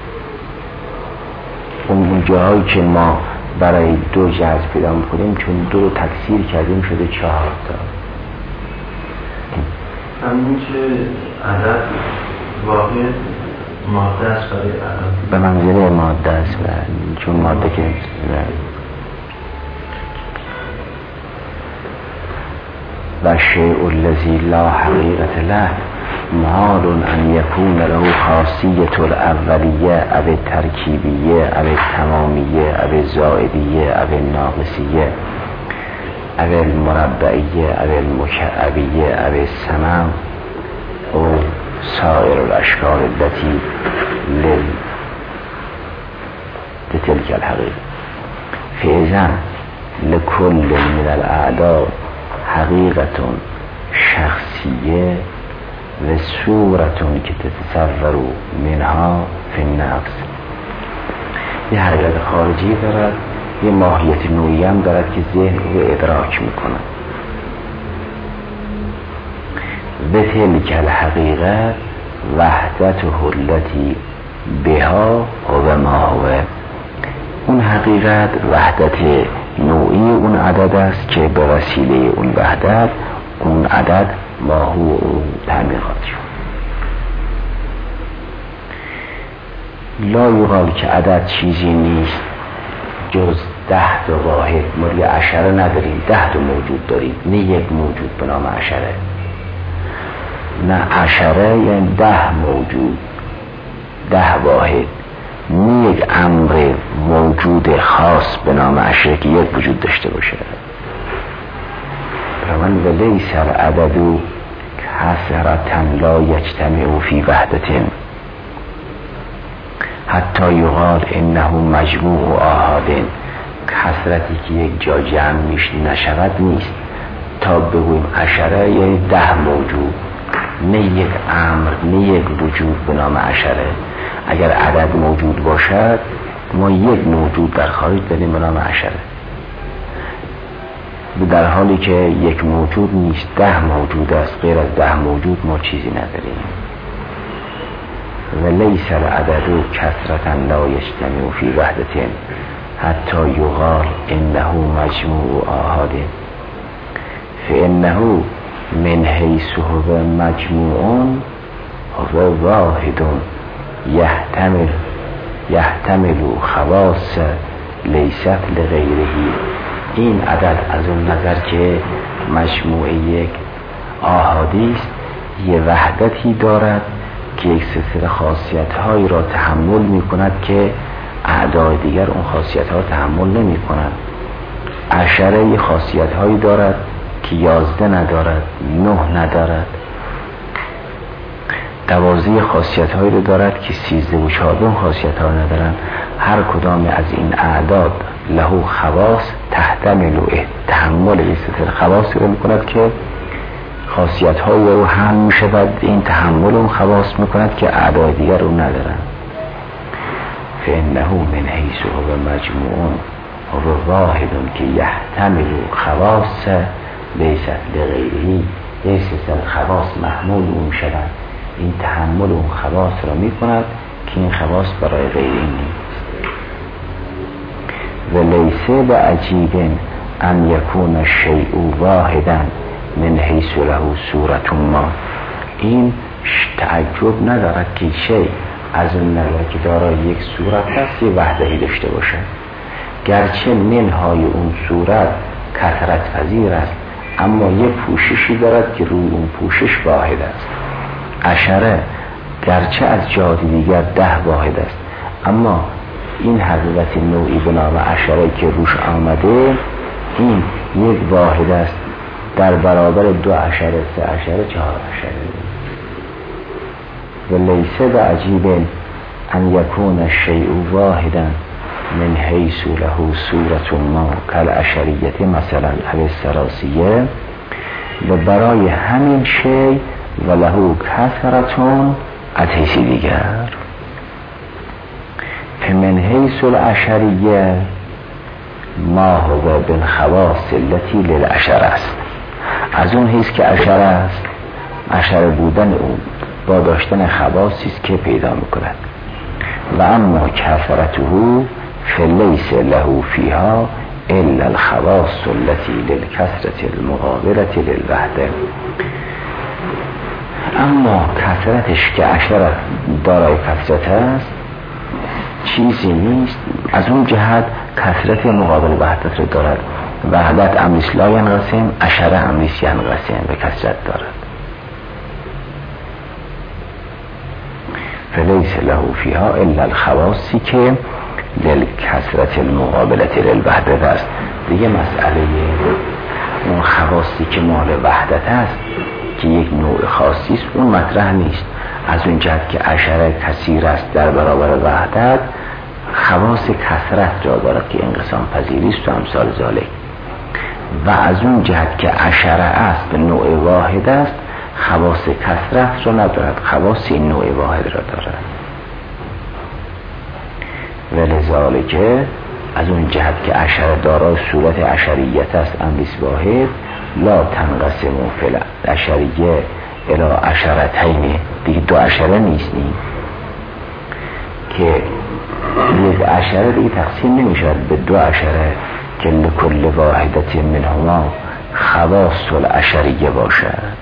اون جاهایی که ما برای دو جذر پیدا میکنیم چون دو رو تکثیر کردیم شده 4 تا. همین که عدد واقع ماده است برای عدد به منزله ماده است و چون ماده که و شیء الذی لا حقیقت له محال ان یکون له خاصیت الاولیه او ترکیبیه او تمامیه او زائدیه او ناقصیه او المربعیه او المکعبیه او الصنم او سایر الاشکال التي لتلك الحقیقه. فاذا لكل من الاعداد حقیقت شخصیه و صورتون که تتصور منها فی النفس، یه حقیقت خارجی دارد، یه ماهیت نوعی هم دارد که ذهن رو ادراک میکنه. به تلک الحقیقت وحدت حلتی بها و ما هو، اون حقیقت وحدت نوعی اون عدد است که به وسیله اون وحدت اون عدد ماهو او تعمیر خواهد شد. لا یقال که عدد چیزی نیست جز 10 تا واحد. ما دیگه عشره نداریم، 10 تا موجود داریم، نه یک موجود به نام عشره، نه عشره یعنی 10 موجود، 10 واحد، نه یک امر موجود خاص به نام عشره که یک وجود داشته باشه. روان و لیس العدد کثرة لا یجتمع فی وحدت حتی یقال انه مجموع آحاد. کثرتی که یک جا جمع میش نشود نیست تا بگوییم عشره یعنی 10 موجود، نه یک امر، نه یک وجود به نام عشره. اگر عدد موجود باشد ما یک موجود در خارج داریم به نام عشره، در حالی که یک موجود نیست، 10 موجود است، غیر از 10 موجود ما چیزی نداریم. و لیس العدد کثرة لا یجتمع فی وحدت حتی یقال انه مجموع آحاد فانه من حیث هو مجموع هو واحد یحتمل خواص لیست لغیره. این عدد از اون نظر که مجموعه یک آحادی است، یه وحدتی دارد که یک سلسله خاصیت هایی را تحمل می کند که اعداد دیگر اون خاصیت ها تحمل نمی کنند. عشره یه خاصیت هایی دارد که 11 ندارد، 9 ندارد، 12 خاصیت هایی رو دارد که 13 و 14 خاصیت ها ندارند. هر کدام از این اعداد له خواص تحتمل تحمل این سلسله خواص رو می کند که خاصیت ها رو هم می شود، این تحمل اون خواص می کند که اعداد دیگر رو ندارند. فانه من حیث هو مجموع هو واحد که یحتمل خواص لیست لغیره. این سلسله خواص محمول اون شود، این تحمل اون خواص را می کند که این خواص برای غیره نیست. و لیسه بعجیب ان یکون الشیء واحدا من حیث له صورت ما. این تعجب ندارد که شیء از اون نظر که دارای یک صورت هست یه وحدتی داشته باشه. گرچه منهای اون صورت کثرت پذیر است، اما یک پوششی دارد که روی اون پوشش واحد است. عشره گرچه از جهات دیگر 10 واحد است، اما این حقیقت نوعی به نام عشره که روش آمده این یک واحد است در برابر 2 عشره، 3 عشره، 4 عشره. و لیسه بعجیب ان یکون الشیء واحدا من حیث له صورت ما کالعشریت مثلا او الثلاثیه، و برای همین شیء و له کثرتون از حیث دیگر. فمن حیث العشریه ما هو بالخواص التي للعشره است. از اون حیث که عشره است، عشره بودن اون با داشتن خواصی است که پیدا میکند. و اما کثرته فلیس له فیها الا الخواص التي للکثرة المقابلة للوحده. اما کثرتش که عشره دارای کثرت است چیزی نیست از اون جهت کثرت مقابل وحدت رو دارد. وحدت امریس لا ینقسم، عشره امریس ینقسم و کثرت دارد. فلیس له فیها الا الخواصی که للکثرت المقابلت للوحدت است. دیگه مسئله اون خواصی که مال وحدت است که یک نوع خاصی است اون مطرح نیست. از اون جهت که عشره کثیر است در برابر وحدت، خواص کثرت را دارد که انقسام پذیری است و امثال ذالک. و از اون جهت که عشره است به نوع واحد است، خواص کثرت را ندارد، خواص این نوع واحد را دارد. ولذالک از اون جهت که عشره دارای صورت عشریت است، امریس واحد، لا تنقسم فی العشریه الی عشرتین، دیگه 2 عشره نیستیم که یک عشره دیگه تقسیم نمیشود به 2 عشره که لکل واحدت منهما خواص العشریه باشد.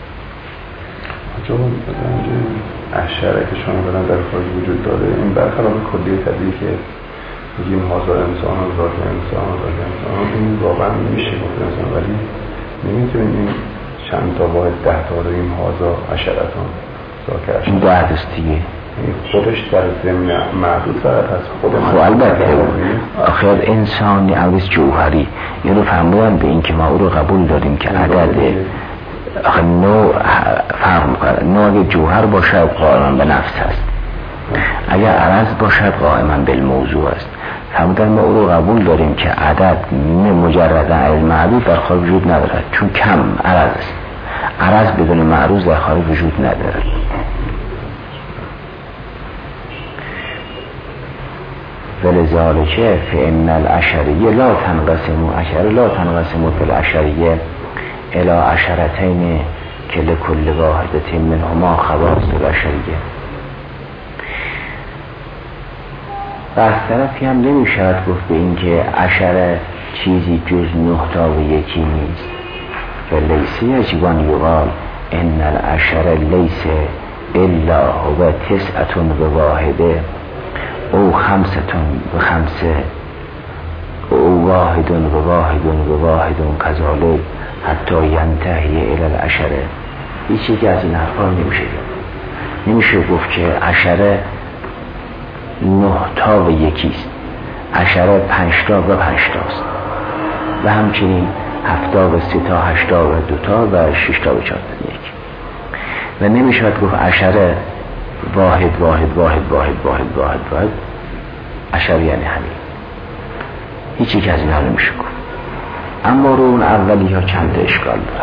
جواب عشره که شما برن در خارج وجود داره، این برخلاف کلیه طبیعی که میگیم هزار انسان، ذات انسان، این واقعا نمیشه گفت انسان، ولی نمیتونیم این چند تا واحد 10 تا داریم هزار عشرتان ذات عشره. این واحد است دیگه، خودش در ضمن معدود فقط از خود خب البته آخر انسانی عوض جوهری این رو فهموان به این که ما او رو قبول داریم که عدد آخر نوع فرق میکنه. نوع جوهر باشد قائما به نفس هست، اگر عرض باشد قائما بالموضوع است. فهموندن ما او رو قبول داریم که عدد مجرد از معدود در خارج وجود ندارد، چون کم عرض است. عرض بدون معروض در خارج وجود ندارد. ولذالک فإن العشریه لا تنقسم، عشره لا تنقسم فی العشریه الی عشرتین که لکل واحدت منهما خواص العشریه. و از طرفی هم نمیشود گفت به این که عشره چیزی جز 9 تا و یکی نیست. فلیس یجب یقال ان العشره لیس الا هو 9 و واحده او 5 و 5 او 1 و 1 کذالک حتی ینتهی الی العشره. هیچی که از این حرفا نمیشه گفت که عشره 9 تا و یکیست، عشره 5 تا و 5 تاست، و همچنین 7 تا و 3 تا، 8 تا و 2 تا و 6 تا و 4 تا یک. و نمیشود گفت عشره واحد عشره یعنی همین. هیچی که از این ها نمیشه گفت. اما رو اون اولی ها چند تا اشکال دارد،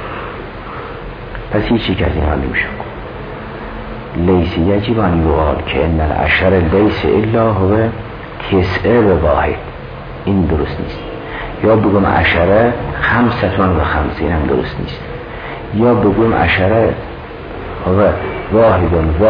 پس هیچی که از این ها نمیشه گفت. لیس یجب ان یقال که ان العشره لیس الا هو 9 و واحد، این درست نیست. یا بگم عشره 5 و 5، این هم درست نیست. یا بگم عشره هو 1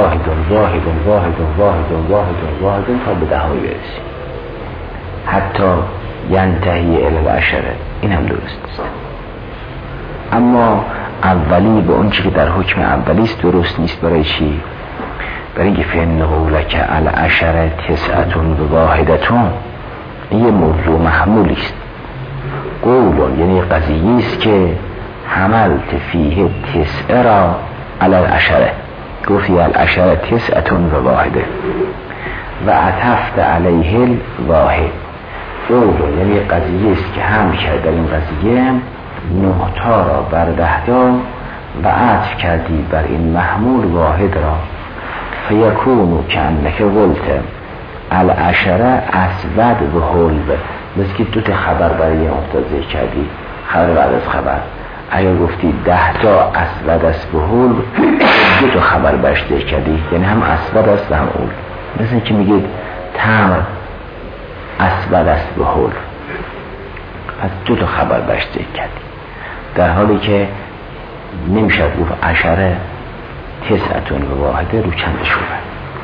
تا به 10 برسیم حتی ینتهی الی العشره، این هم درست نیست. اما اولی به اون چی که در حکم اولی است درست نیست. برای چی؟ برای اینکه فإنه لک العشره 9 و واحدتون، این یه موضوع محمولی است. قولون یعنی قضیه است که حملت فیه تسعه را علی العشره، گفتی العشره تسعتون و واحده و عطفت علیه الواحد. قولون یعنی قضیه است که هم کرد در این قضیه 9 تا را بر 10 تا و عطف کردی بر این محمول واحد را. فیکونو کانک قلت العشره اسود و حلب، مثل که 2 تا خبر برای مبتدا کردی، خبر بعد از خبر. اگر گفتی 10 تا اسود است و حلب، 2 تا خبر برش ذکر کردی، یعنی هم اسود است و هم حلب. مثل که میگید تمر اسود است و حلب، پس 2 تا خبر برش ذکر کردی، در حالی که نمیشد گفت عشره تسعتون و واحده رو چند شده.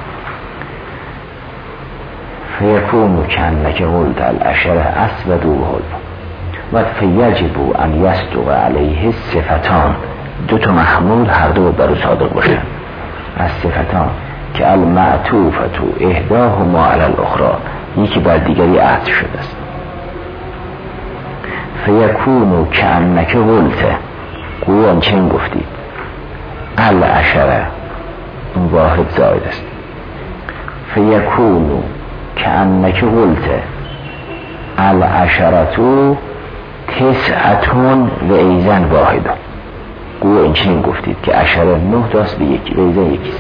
فیکونو کانک قلت العشره اسود و حلب و فیجب ان یصدق علیه صفتان، 2 تا محمول هر دو بر صادق باشن از صفتان که المعطوفه احداهما علی الاخرى، یکی بر دیگری عطف شده است. فیکونو کانک قلت، گویان چنین گفتید العشره این واحد زائد است. فیکونو کانک قلت العشرتو تسعتون و ایزن واحد، گویان چنین گفتید که عشره 9 تاست و ایزن یکیست.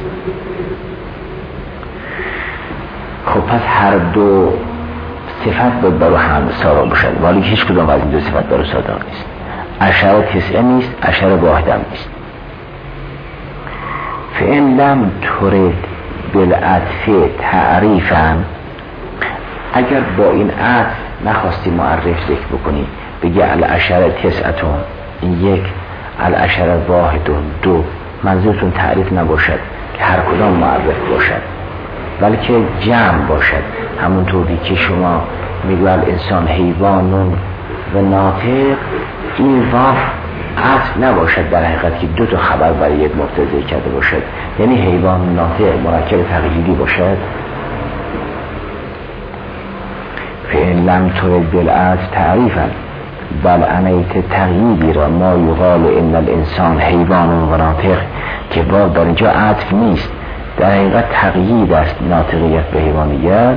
خب پس هر دو صفت باید برو هم سارا باشد، ولی هیچ کدام از این 2 صفت برو صادق نیست. عشره تسعه نیست، عشره واحد هم نیست. فإن لم ترد بالعطف تعریفا، اگر با این عطف نخواستی معرف ذکر بکنی، بگی العشره تسعتون این 1، العشره واحدون 2، منظورتون تعریف نباشد که هر کدام معرف باشد، بلکه جمع باشد. همونطوری که شما میگو الانسان حیوانون و ناطق، این واو عطف نباشد در حقیقت که 2 تا خبر برای یک مبتدا کرده باشد، یعنی حیوان ناطق مرکب تغییری باشد. فإن لم ترد بالعطف تعریفا بل عنیت تغییری را ما یقال ان الانسان حیوان و ناطق، که واو در اینجا عطف نیست، در حقیقت تغییر است ناطقیت به حیوانیت.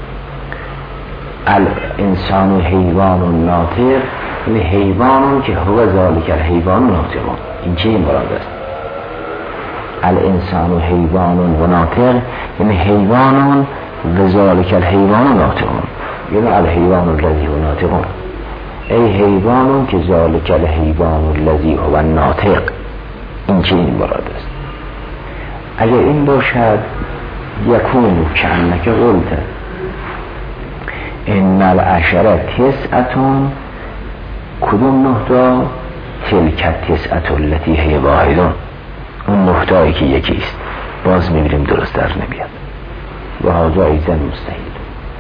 الانسان حیوان ناطق، این حیوانون که هو ذالک الحیوان ناطقون، این چه مراد است؟ الانسان حیوان و ناطق یعنی حیوانون و ذالک الحیوان ناطقون، یعنی الحیوان الذی هو ناطقون، ای حیوانون که ذالک الحیوان الذی هو ناطق، این چه مراد است؟ اگر این باشد یکونو کانک قلت ان العشره تسعتون، کدوم 9 تا؟ تلک تسعت التی هی واحدون، اون 9 تایی که یکیست. باز میبینیم درست در نمیاد. و هذا ایزن مستحیل.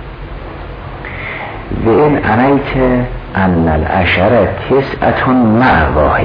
و این عنیت ان العشره تسعتون مع واحد،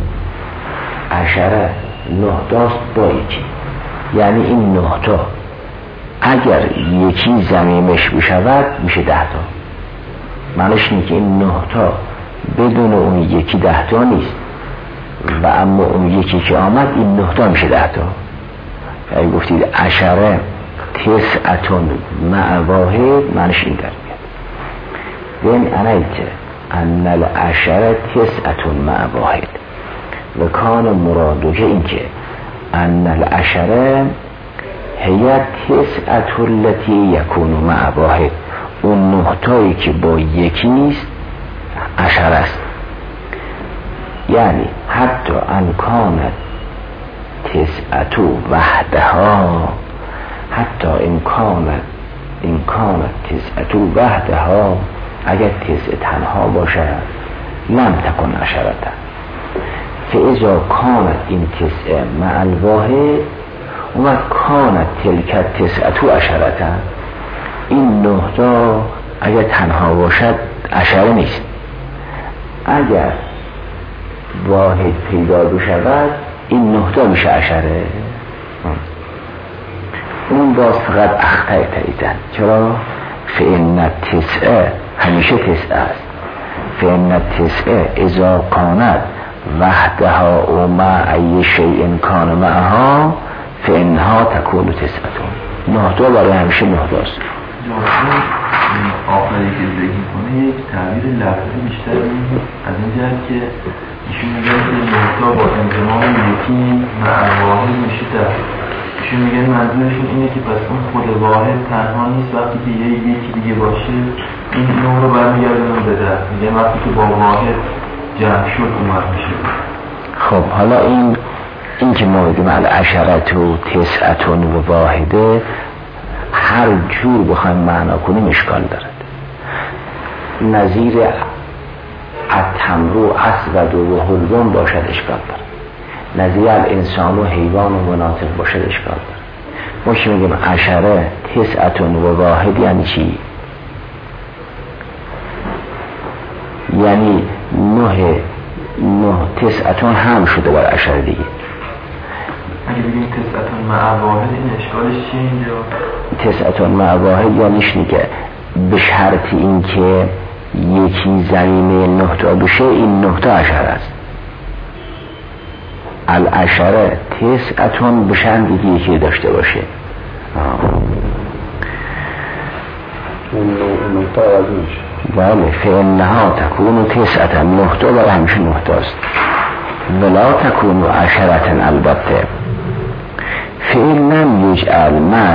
عشره 9 تاست با یکی، یعنی این 9 تا اگر یکی ضمیمش بشود میشه 10 تا. معنیش اینه که این 9 تا بدون اون یکی 10 تا نیست، و اما اون یکی که آمد این 9 تا میشه 10 تا. اگه گفتید عشره تسعتون مع واحد، معنیش این در میاد. وین عنیت ان العشره تسعتون مع واحد و کان مرادو که این که ان العشره هی تسعت التی یکونو مع واحد، اون 9 تایی که با یکی نیست عشره است. یعنی حتی ان کانت تسعتو وحدها، حتی این کانت تسعتو وحدها، اگر تسع تنها باشه لم تکن عشرتا، فاذا کانت این تسع مع الواحد و کانت تلک تسعتو عشرتا، این 9 تا اگر تنها باشد عشره نیست، اگر واحد پیدا بشود این 9 تا میشه عشره. اون باز فقط اخطای تاییدن. چرا؟ فإن تسعه همیشه تسعه است. فإن التسعه اذا کانت وحدها او مع ای شیء کان معها فإنها تکون تسعتون. نهتا برای همیشه نهتاست. آخری که ذکر کنه یک تعبیر لفظی بیشتر از این جهت که ایشون میگن که نهتا با انضمام یکی مع واحد میشه در. ایشون میگن منظورشون اینه که پس اون خود واحد تنها نیست، وقتی که یکی دیگه باشه این نوع رو برمیگردن به در. میگن وقتی که با واحد جمع شد اومد میشه. خب حالا این که ما بگیم العشرة و تسعة و واحده هر جور بخوایم معنا کنیم اشکال دارد. نظیر التمر اسود و حلوان باشد اشکال دارد. نظیر الانسان و حیوان و مناطق باشد اشکال دارد. ما که میگیم عشره تسعة و واحد یعنی چی؟ یعنی نه تسعة هم شده بر عشره دیگه. اگه بگیم تسعتون مع واحد این اشکالش چیه اینجا؟ تسعتون مع واحد یعنیش نیگه به شرط این که یکی زمینه نهتا بشه این نهتا عشره است. العشره تسعتون به شرط دیگه یکی داشته باشه. اون نهتا عوض میشه. بله فإنها تکون تسعة نهتا برای همیشه نهتاست ولا تکون عشرة. البته فإن لم يجعل مع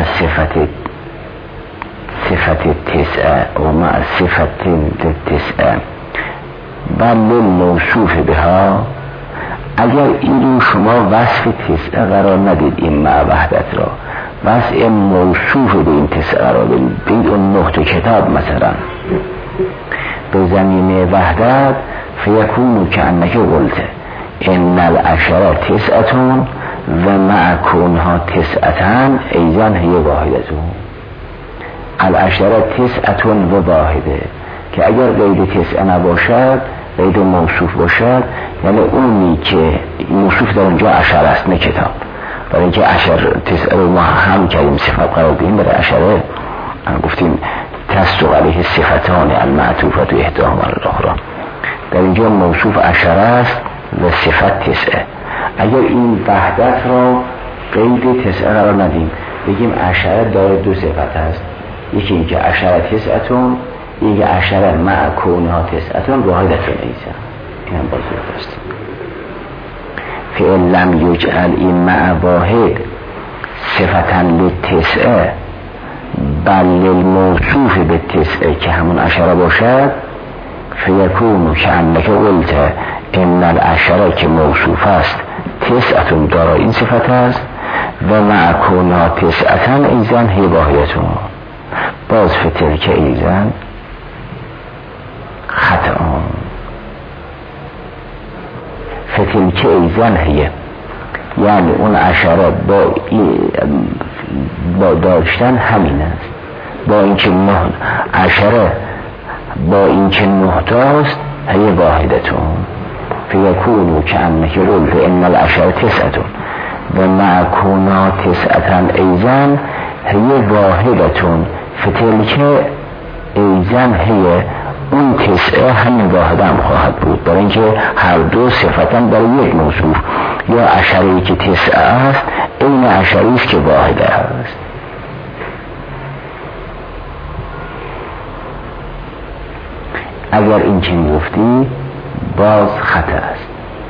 صفت تسعة و مع صفت تسعة بل للموصوف بها، اگر این رو شما وصف تسعه قرار ندید این مع وحدت را، وصف موصوف به این تسعه را بید اون نهت کتاب مثلا به زمین وحدت فیکونو که انکه قلته ان العشره تسعتون و مع کونها تسعتن ایزن هی واحدتون. العشره تسعتون و واحده که اگر قید تسعه نباشد قید موصوف باشد یعنی اونی که موصوف در اونجا عشره است نه کتاب. برای اینکه عشر تسعه رو ما هم کردیم صفت قرار دیم برای عشره گفتیم تصدق علیه صفتان المعطوفت و احداهما الاخری. در اینجا موصوف عشره است و صفت تسعه. اگر این وحدت را قید تسعه قرار ندیم بگیم عشره داره دو صفت هست، یکی اینکه عشره تسعتون، یکی عشره مع کونها تسعتون واحدتون ایزن. این هم بازور داشت. فإن لم یجعل این مع واحد صفتا للتسعه بل للموصوف به تسعه که همون عشره باشد فیکونو که انکه قلته ان العشره که موصوف است تسعتون دارای این صفت است و مع کونها تسعتن ایزن هی واحدتون. باز فتل که ایزن خطا فتل که ایزن هیه یعنی اون عشره با داشتن همین است، با اینکه عشره با اینکه نهتاست هی واحدتون فیکونو که انکه قلت ان العشره تسعتون و مع کونها تسعتن ایزن هی واحدتون فتلکه ایزن هی اون تسعه همین واحده هم خواهد بود، برای اینکه هر دو صفتن برای یک موصوف. یا عشره‌ای که تسعه است این عشره‌ای است که واحده است. اگر این چی گفتی باز خطا است.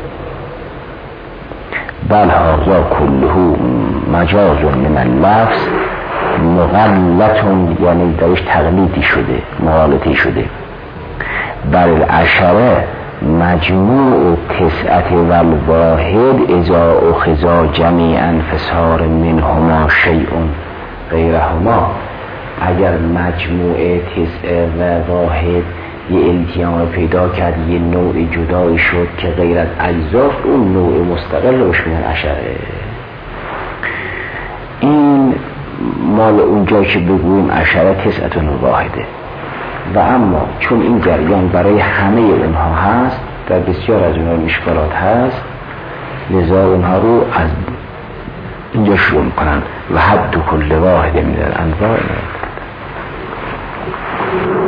بل هذا كله مجاز من اللفظ مغلطون، یعنی درش تغلیطی شده، مغالطی شده. بل العشره مجموع تسعت و الواحد اذا اخذا جمیعا فصار منهما شیء غیرهما. اگر مجموع تسعه و واحد یه التیام پیدا کرد، یه نوع جدایی شد که غیر از اجزاست، اون نوع مستقل روش میگن عشره. این مال اونجا که بگویم عشره تسعتون واحده. و اما چون این جریان برای همه اونها هست، در بسیار از اونها مشکلات هست، لذا اونها رو از اینجا شروع میکنن و حد کل واحد من الانواع.